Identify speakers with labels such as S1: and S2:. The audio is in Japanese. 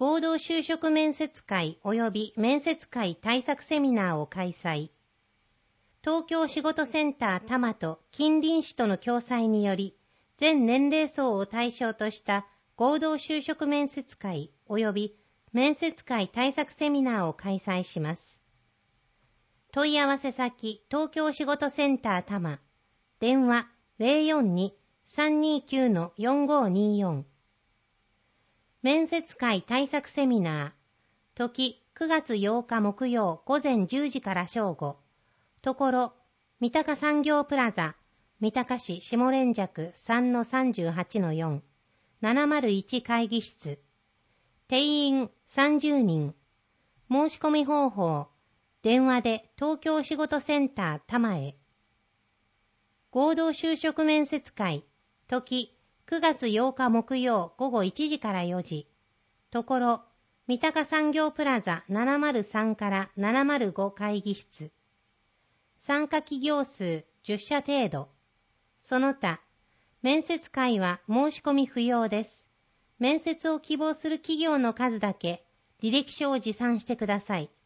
S1: 合同就職面接会及び面接会対策セミナーを開催。東京仕事センター多摩と近隣市との共催により、全年齢層を対象とした合同就職面接会及び面接会対策セミナーを開催します。問い合わせ先、東京仕事センター多摩。電話 042-329-4524。面接会対策セミナー。時9月8日木曜午前10時から正午。ところ、三鷹産業プラザ、三鷹市下連雀 3-38-4、701会議室。定員30人。申し込み方法、電話で東京仕事センター多摩へ。合同就職面接会、時9月8日木曜午後1時から4時。ところ、三鷹産業プラザ703から705会議室。参加企業数10社程度。その他、面接会は申し込み不要です。面接を希望する企業の数だけ履歴書を持参してください。